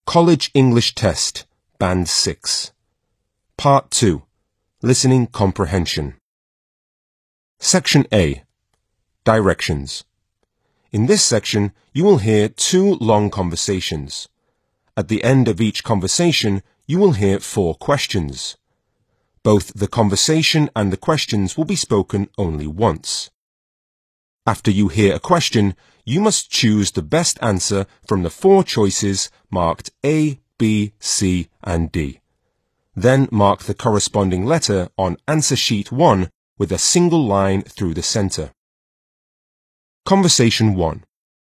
College English Test, Band 6. Part 2. Listening Comprehension. Section A. Directions. In this section, you will hear 2 long conversations. At the end of each conversation, you will hear 4 questions. Both the conversation and the questions will be spoken only once. After you hear a question, you must choose the best answer from the 4 choices marked A, B, C, and D. Then mark the corresponding letter on answer sheet 1 with a single line through the center. Conversation 1.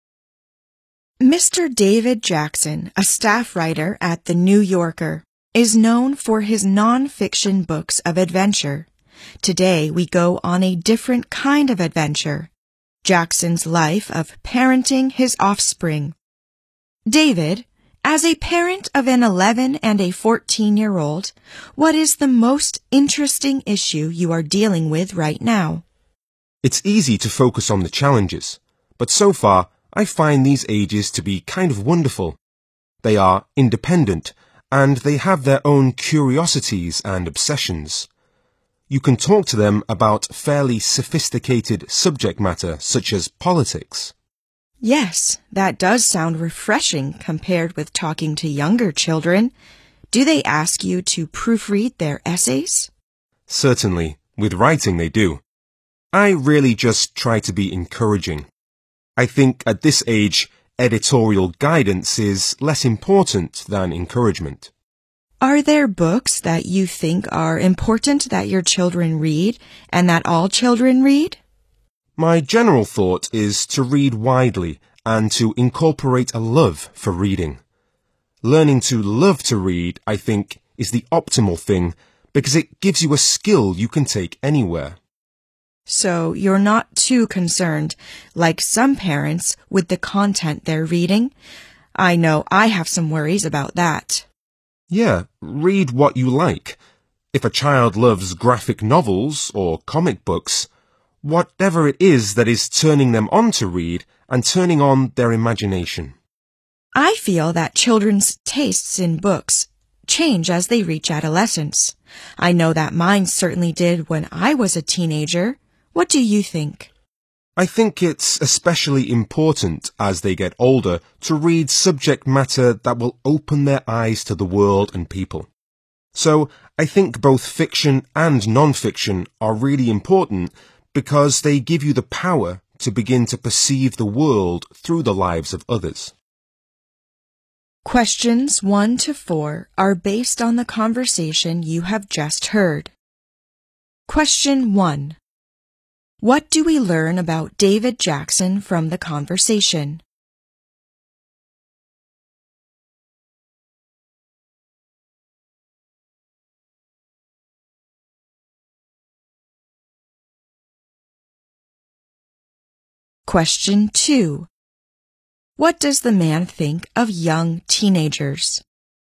Mr. David Jackson, a staff writer at The New Yorker, is known for his non-fiction books of adventure. Today we go on a different kind of adventure. Jackson's life of parenting his offspring. David, as a parent of an 11 and a 14-year-old, what is the most interesting issue you are dealing with right now? It's easy to focus on the challenges, but so far I find these ages to be kind of wonderful. They are independent, and they have their own curiosities and obsessions. You can talk to them about fairly sophisticated subject matter such as politics. Yes, that does sound refreshing compared with talking to younger children. Do they ask you to proofread their essays? Certainly, with writing they do. I really just try to be encouraging. I think at this age, editorial guidance is less important than encouragement. Are there books that you think are important that your children read and that all children read? My general thought is to read widely and to incorporate a love for reading. Learning to love to read, I think, is the optimal thing because it gives you a skill you can take anywhere. So you're not too concerned, like some parents, with the content they're reading? I know I have some worries about that. Yeah, read what you like. If a child loves graphic novels or comic books, whatever it is that is turning them on to read and turning on their imagination. I feel that children's tastes in books change as they reach adolescence. I know that mine certainly did when I was a teenager. What do you think? I think it's especially important as they get older to read subject matter that will open their eyes to the world and people. So I think both fiction and non-fiction are really important because they give you the power to begin to perceive the world through the lives of others. Questions 1 to 4 are based on the conversation you have just heard. Question 1. What do we learn about David Jackson from the conversation? Question 2. What does the man think of young teenagers?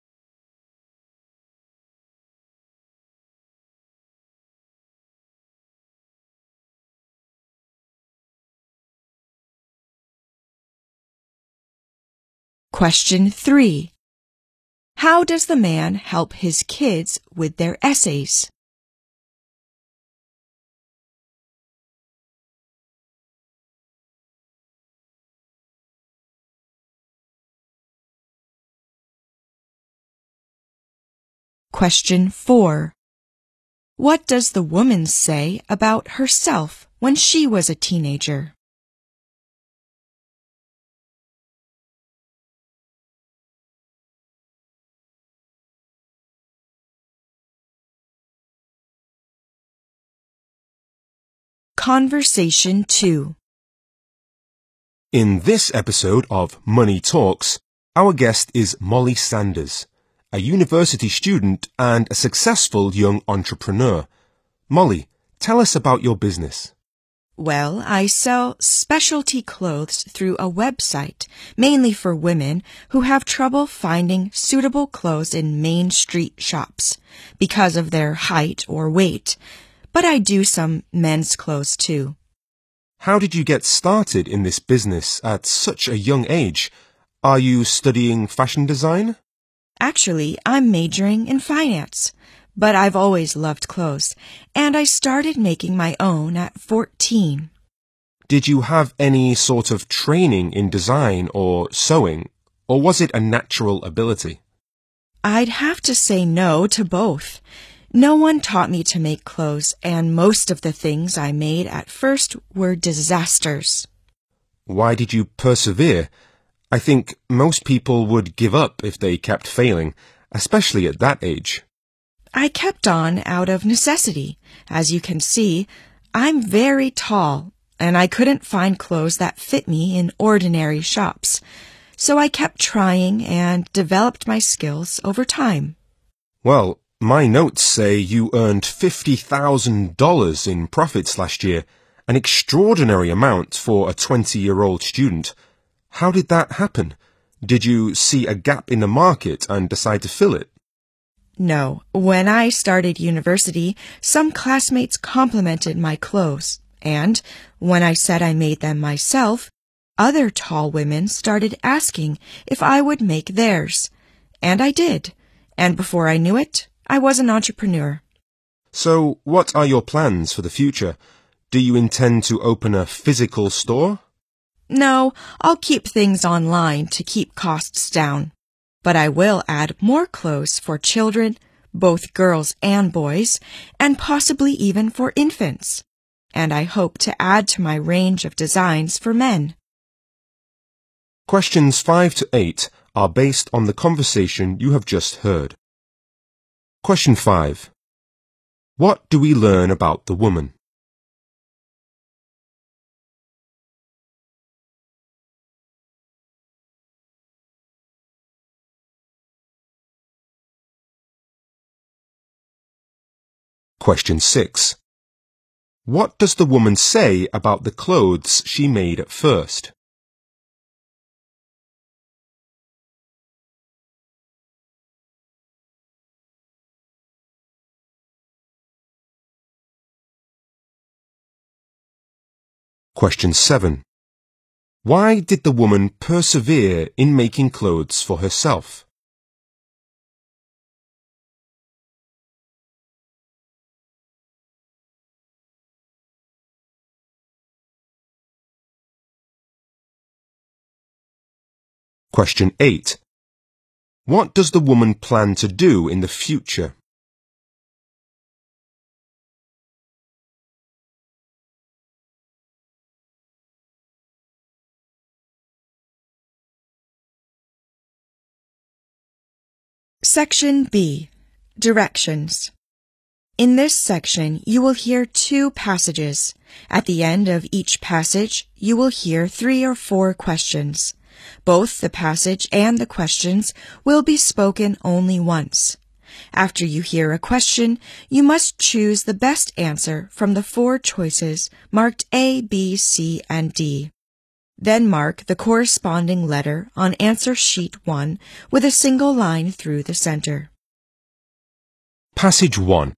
Question 3. How does the man help his kids with their essays? Question 4. What does the woman say about herself when she was a teenager? Conversation 2. In this episode of Money Talks, our guest is Molly Sanders, a university student and a successful young entrepreneur. Molly, tell us about your business. Well, I sell specialty clothes through a website, mainly for women who have trouble finding suitable clothes in main street shops because of their height or weight. But I do some men's clothes too. How did you get started in this business at such a young age? Are you studying fashion design? Actually, I'm majoring in finance, but I've always loved clothes, and I started making my own at 14. Did you have any sort of training in design or sewing, or was it a natural ability? I'd have to say no to both. No one taught me to make clothes, and most of the things I made at first were disasters. Why did you persevere? I think most people would give up if they kept failing, especially at that age. I kept on out of necessity. As you can see, I'm very tall, and I couldn't find clothes that fit me in ordinary shops. So I kept trying and developed my skills over time. Well, my notes say you earned $50,000 in profits last year, an extraordinary amount for a 20-year-old student. How did that happen? Did you see a gap in the market and decide to fill it? No, when I started university, some classmates complimented my clothes, and when I said I made them myself, other tall women started asking if I would make theirs. And I did, and before I knew it, I was an entrepreneur. So, what are your plans for the future? Do you intend to open a physical store? No, I'll keep things online to keep costs down. But I will add more clothes for children, both girls and boys, and possibly even for infants. And I hope to add to my range of designs for men. Questions 5 to 8 are based on the conversation you have just heard. Question 5. What do we learn about the woman? Question 6. What does the woman say about the clothes she made at first? Question 7. Why did the woman persevere in making clothes for herself? Question 8. What does the woman plan to do in the future? Section B. Directions. In this section, you will hear 2 passages. At the end of each passage, you will hear 3 or 4 questions. Both the passage and the questions will be spoken only once. After you hear a question, you must choose the best answer from the 4 choices marked A, B, C, and D. Then mark the corresponding letter on answer sheet 1 with a single line through the center. Passage 1.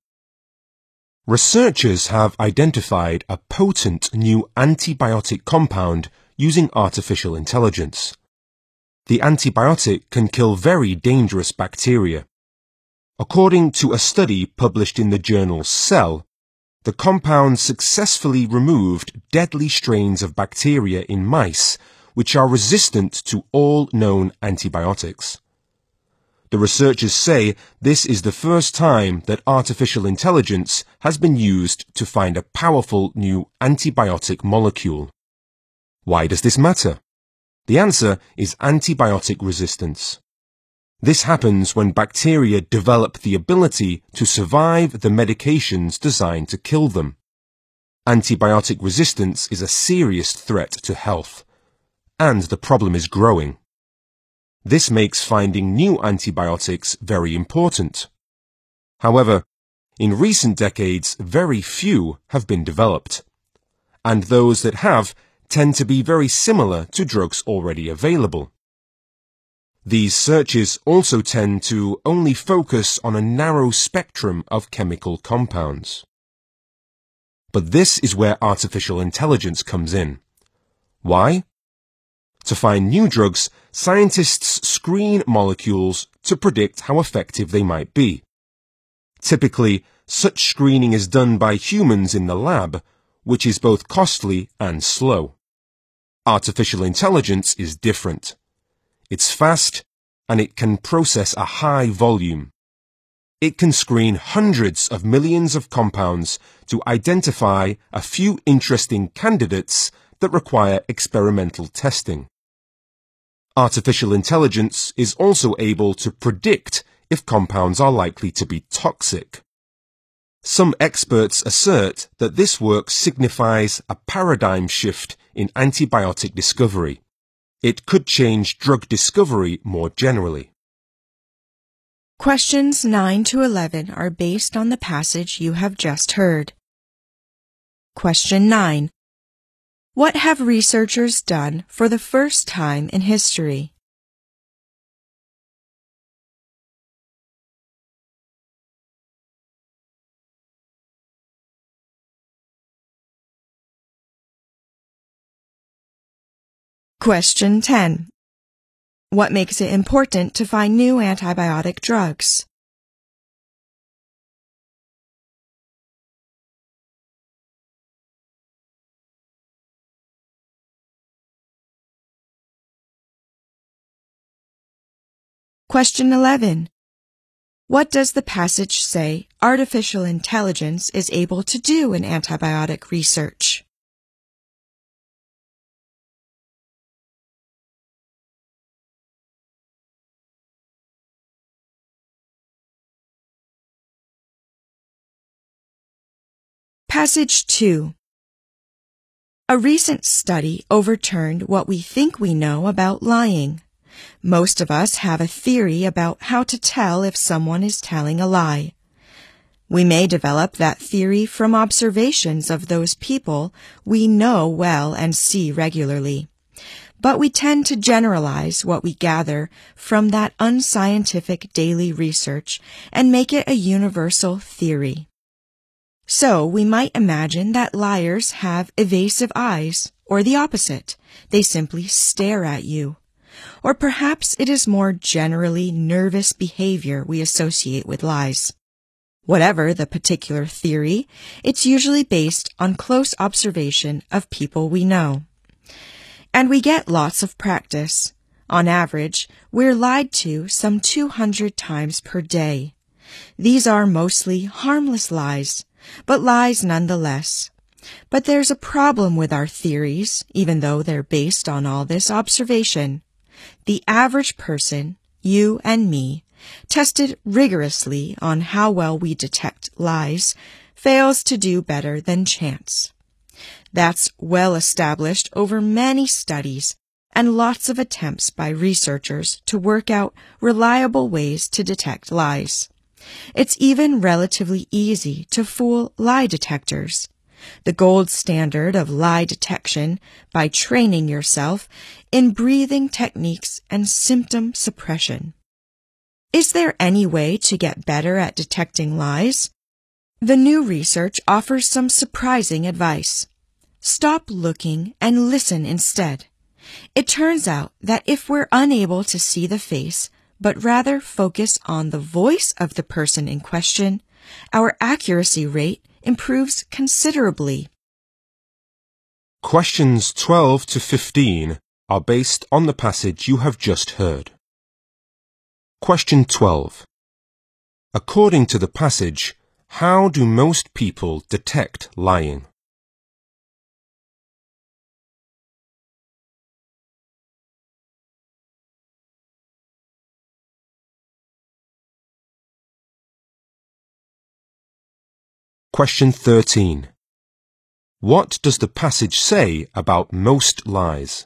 Researchers have identified a potent new antibiotic compound using artificial intelligence. The antibiotic can kill very dangerous bacteria. According to a study published in the journal Cell, the compound successfully removed deadly strains of bacteria in mice, which are resistant to all known antibiotics. The researchers say this is the first time that artificial intelligence has been used to find a powerful new antibiotic molecule. Why does this matter? The answer is antibiotic resistance. This happens when bacteria develop the ability to survive the medications designed to kill them. Antibiotic resistance is a serious threat to health, and the problem is growing. This makes finding new antibiotics very important. However, in recent decades, very few have been developed, and those that have tend to be very similar to drugs already available. These searches also tend to only focus on a narrow spectrum of chemical compounds. But this is where artificial intelligence comes in. Why? To find new drugs, scientists screen molecules to predict how effective they might be. Typically, such screening is done by humans in the lab, which is both costly and slow. Artificial intelligence is different. It's fast, and it can process a high volume. It can screen hundreds of millions of compounds to identify a few interesting candidates that require experimental testing. Artificial intelligence is also able to predict if compounds are likely to be toxic. Some experts assert that this work signifies a paradigm shift in antibiotic discovery. It could change drug discovery more generally. Questions 9 to 11 are based on the passage you have just heard. Question 9. What have researchers done for the first time in history? Question 10. What makes it important to find new antibiotic drugs? Question 11. What does the passage say artificial intelligence is able to do in antibiotic research? Passage 2. A recent study overturned what we think we know about lying. Most of us have a theory about how to tell if someone is telling a lie. We may develop that theory from observations of those people we know well and see regularly. But we tend to generalize what we gather from that unscientific daily research and make it a universal theory. So we might imagine that liars have evasive eyes, or the opposite. They simply stare at you. Or perhaps it is more generally nervous behavior we associate with lies. Whatever the particular theory, it's usually based on close observation of people we know. And we get lots of practice. On average, we're lied to some 200 times per day. These are mostly harmless lies, but lies nonetheless. But there's a problem with our theories, even though they're based on all this observation. The average person, you and me, tested rigorously on how well we detect lies, fails to do better than chance. That's well established over many studies and lots of attempts by researchers to work out reliable ways to detect lies. It's even relatively easy to fool lie detectors. The gold standard of lie detection by training yourself in breathing techniques and symptom suppression. Is there any way to get better at detecting lies? The new research offers some surprising advice. Stop looking and listen instead. It turns out that if we're unable to see the face, but rather focus on the voice of the person in question, our accuracy rate improves considerably. Questions 12 to 15 are based on the passage you have just heard. Question 12. According to the passage, how do most people detect lying? Question 13. What does the passage say about most lies?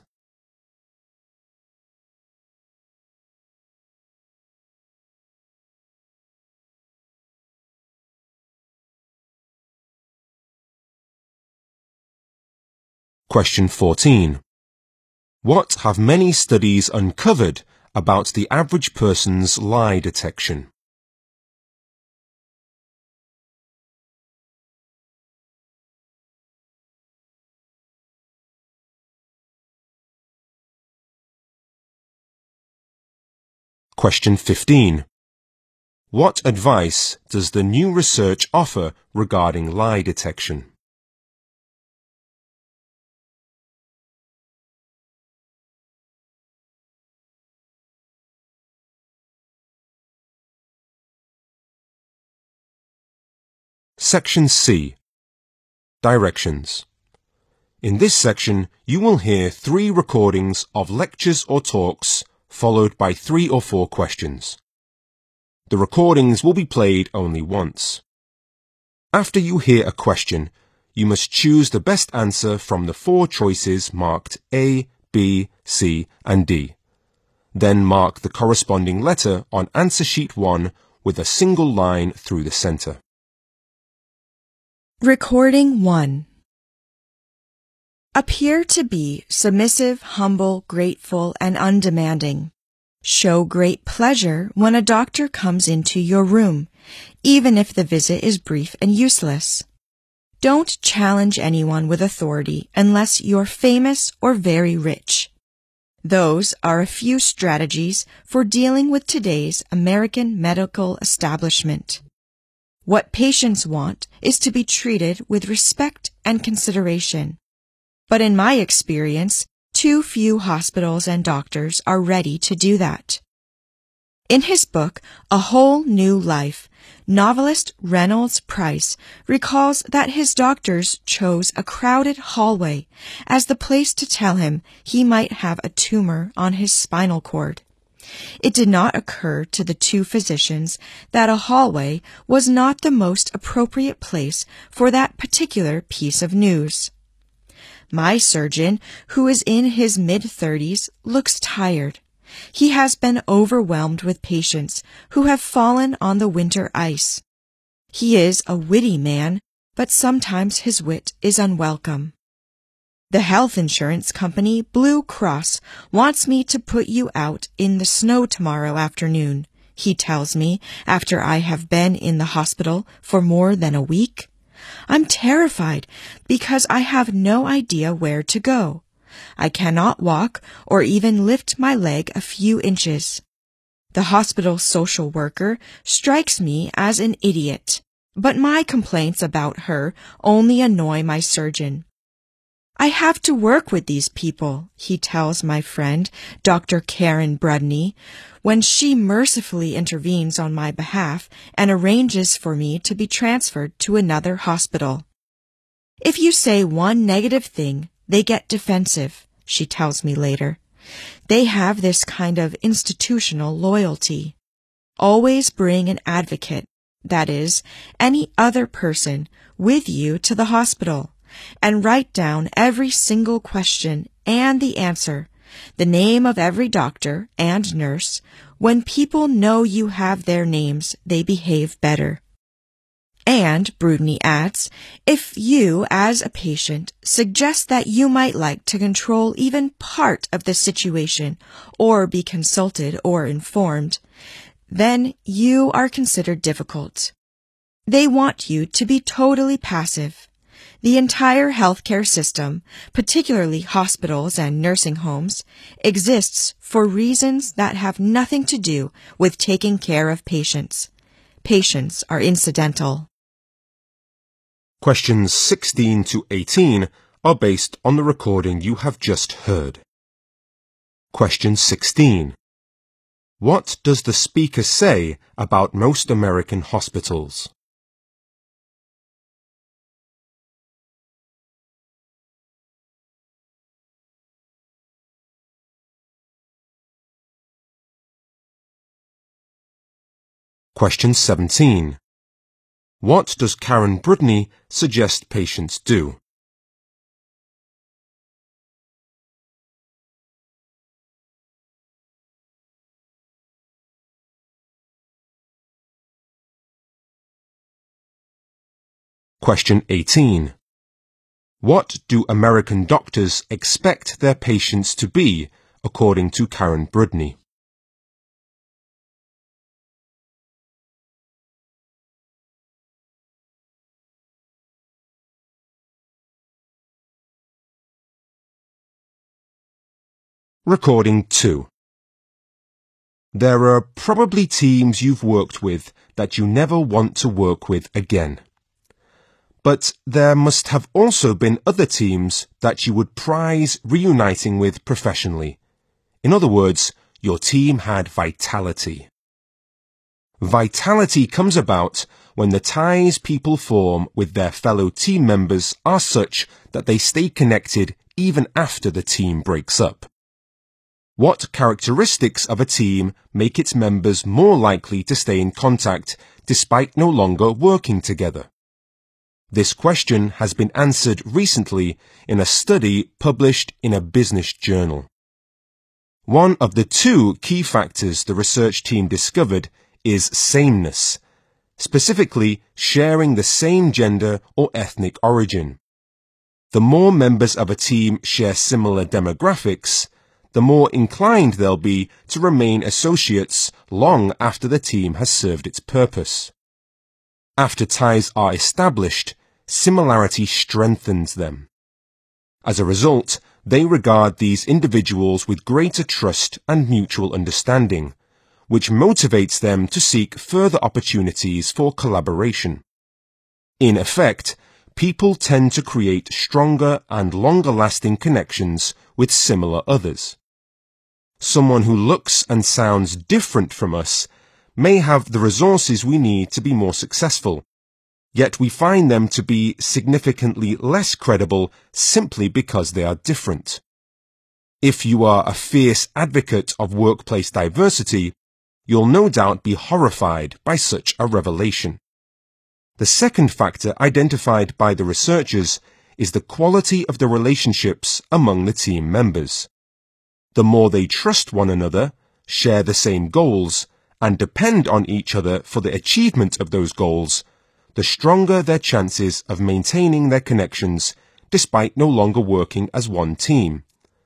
Question 14. What have many studies uncovered about the average person's lie detection? Question 15. What advice does the new research offer regarding lie detection? Section C. Directions. In this section, you will hear 3 recordings of lectures or talks, followed by 3 or 4 questions. The recordings will be played only once. After you hear a question, you must choose the best answer from the 4 choices marked A, B, C, and D. Then mark the corresponding letter on answer sheet 1 with a single line through the center. Recording 1. Appear to be submissive, humble, grateful, and undemanding. Show great pleasure when a doctor comes into your room, even if the visit is brief and useless. Don't challenge anyone with authority unless you're famous or very rich. Those are a few strategies for dealing with today's American medical establishment. What patients want is to be treated with respect and consideration. But in my experience, too few hospitals and doctors are ready to do that. In his book, A Whole New Life, novelist Reynolds Price recalls that his doctors chose a crowded hallway as the place to tell him he might have a tumor on his spinal cord. It did not occur to the 2 physicians that a hallway was not the most appropriate place for that particular piece of news. My surgeon, who is in his mid-30s, looks tired. He has been overwhelmed with patients who have fallen on the winter ice. He is a witty man, but sometimes his wit is unwelcome. The health insurance company Blue Cross wants me to put you out in the snow tomorrow afternoon, he tells me after I have been in the hospital for more than a week. I'm terrified because I have no idea where to go. I cannot walk or even lift my leg a few inches. The hospital social worker strikes me as an idiot, but my complaints about her only annoy my surgeon. I have to work with these people, he tells my friend, Dr. Karen Brudney, when she mercifully intervenes on my behalf and arranges for me to be transferred to another hospital. If you say one negative thing, they get defensive, she tells me later. They have this kind of institutional loyalty. Always bring an advocate, that is, any other person, with you to the hospital, and write down every single question and the answer, the name of every doctor and nurse. When people know you have their names, they behave better. And, Brudney adds, if you, as a patient, suggest that you might like to control even part of the situation or be consulted or informed, then you are considered difficult. They want you to be totally passive. The entire healthcare system, particularly hospitals and nursing homes, exists for reasons that have nothing to do with taking care of patients. Patients are incidental. Questions 16 to 18 are based on the recording you have just heard. Question 16. What does the speaker say about most American hospitals? Question 17. What does Karen Brudney suggest patients do? Question 18. What do American doctors expect their patients to be, according to Karen Brudney? Recording 2. There are probably teams you've worked with that you never want to work with again. But there must have also been other teams that you would prize reuniting with professionally. In other words, your team had vitality. Vitality comes about when the ties people form with their fellow team members are such that they stay connected even after the team breaks up. What characteristics of a team make its members more likely to stay in contact despite no longer working together? This question has been answered recently in a study published in a business journal. One of the two key factors the research team discovered is sameness, specifically sharing the same gender or ethnic origin. The more members of a team share similar demographics, the more inclined they'll be to remain associates long after the team has served its purpose. After ties are established, similarity strengthens them. As a result, they regard these individuals with greater trust and mutual understanding, which motivates them to seek further opportunities for collaboration. In effect, people tend to create stronger and longer-lasting connections with similar others. Someone who looks and sounds different from us may have the resources we need to be more successful, yet we find them to be significantly less credible simply because they are different. If you are a fierce advocate of workplace diversity, you'll no doubt be horrified by such a revelation. The second factor identified by the researchers is the quality of the relationships among the team members. The more they trust one another, share the same goals, and depend on each other for the achievement of those goals, the stronger their chances of maintaining their connections despite no longer working as one team.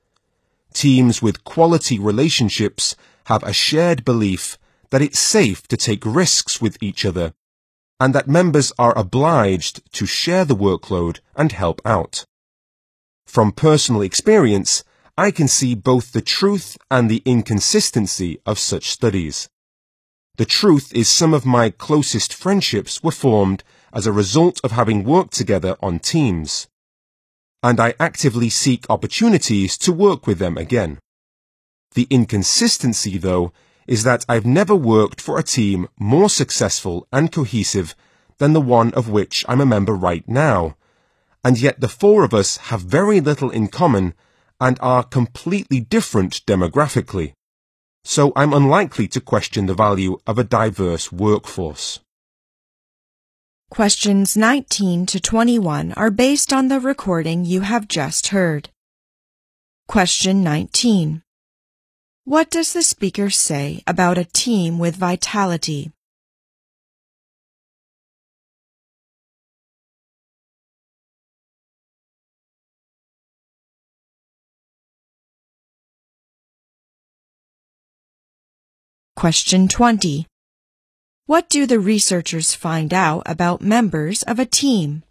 Teams with quality relationships have a shared belief that it's safe to take risks with each other, and that members are obliged to share the workload and help out. From personal experience, I can see both the truth and the inconsistency of such studies. The truth is some of my closest friendships were formed as a result of having worked together on teams, and I actively seek opportunities to work with them again. The inconsistency, though, is that I've never worked for a team more successful and cohesive than the one of which I'm a member right now, and yet the four of us have very little in common and are completely different demographically, so I'm unlikely to question the value of a diverse workforce. Questions 19 to 21 are based on the recording you have just heard. Question 19. What does the speaker say about a team with vitality? Question 20. What do the researchers find out about members of a team?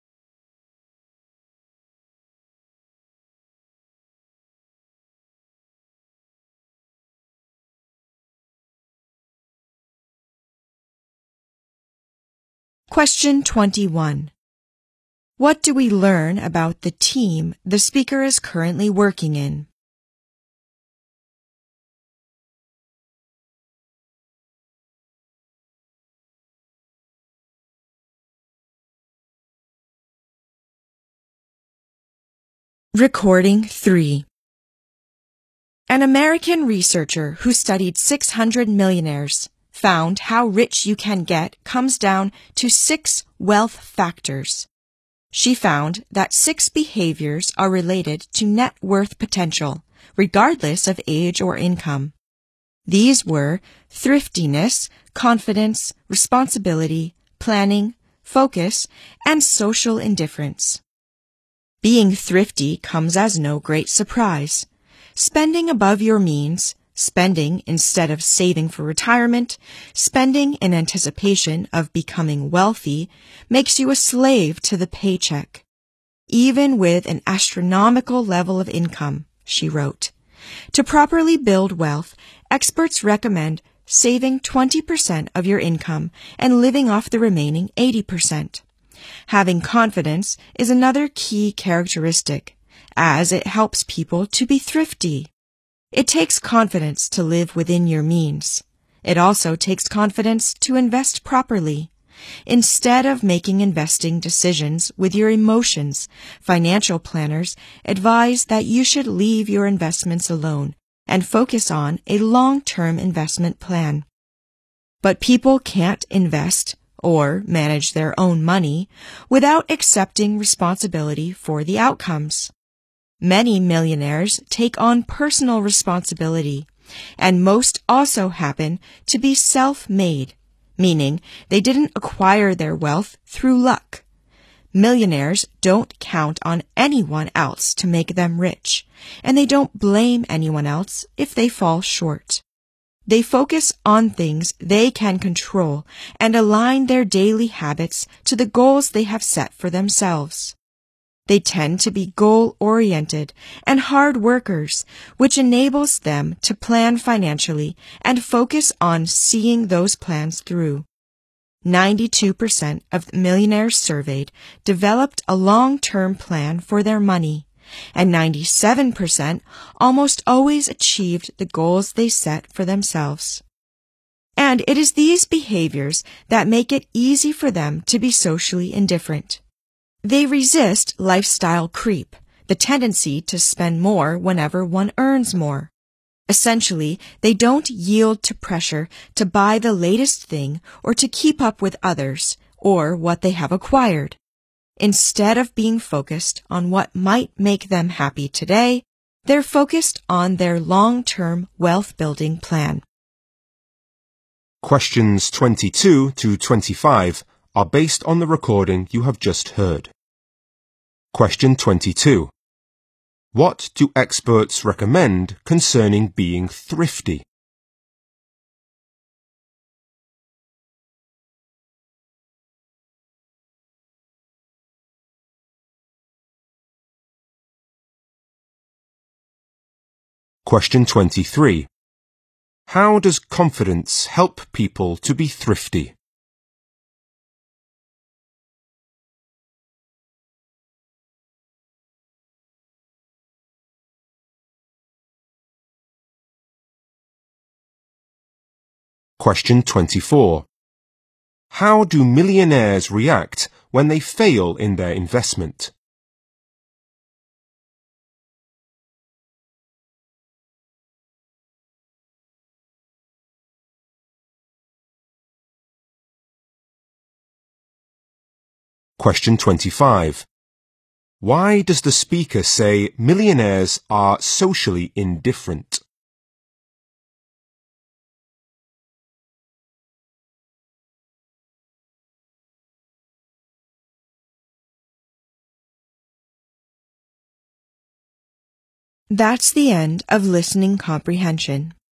Question 21. What do we learn about the team the speaker is currently working in? Recording 3. An American researcher who studied 600 millionaires found how rich you can get comes down to 6 wealth factors. She found that 6 behaviors are related to net worth potential, regardless of age or income. These were thriftiness, confidence, responsibility, planning, focus, and social indifference. Being thrifty comes as no great surprise. Spending above your means, spending instead of saving for retirement, spending in anticipation of becoming wealthy, makes you a slave to the paycheck. Even with an astronomical level of income, she wrote, To properly build wealth, experts recommend saving 20% of your income and living off the remaining 80%. Having confidence is another key characteristic, as it helps people to be thrifty. It takes confidence to live within your means. It also takes confidence to invest properly. Instead of making investing decisions with your emotions, financial planners advise that you should leave your investments alone and focus on a long-term investment plan. But people can't invest or manage their own money without accepting responsibility for the outcomes. Many millionaires take on personal responsibility, and most also happen to be self-made, meaning they didn't acquire their wealth through luck. Millionaires don't count on anyone else to make them rich, and they don't blame anyone else if they fall short. They focus on things they can control and align their daily habits to the goals they have set for themselves. They tend to be goal-oriented and hard workers, which enables them to plan financially and focus on seeing those plans through. 92% of the millionaires surveyed developed a long-term plan for their money, and 97% almost always achieved the goals they set for themselves. And it is these behaviors that make it easy for them to be socially indifferent. They resist lifestyle creep, the tendency to spend more whenever one earns more. Essentially, they don't yield to pressure to buy the latest thing or to keep up with others or what they have acquired. Instead of being focused on what might make them happy today, they're focused on their long-term wealth-building plan. Questions 22 to 25 are based on the recording you have just heard. Question 22. What do experts recommend concerning being thrifty? Question 23. How does confidence help people to be thrifty? Question 24. How do millionaires react when they fail in their investment? Question 25. Why does the speaker say millionaires are socially indifferent? That's the end of listening comprehension.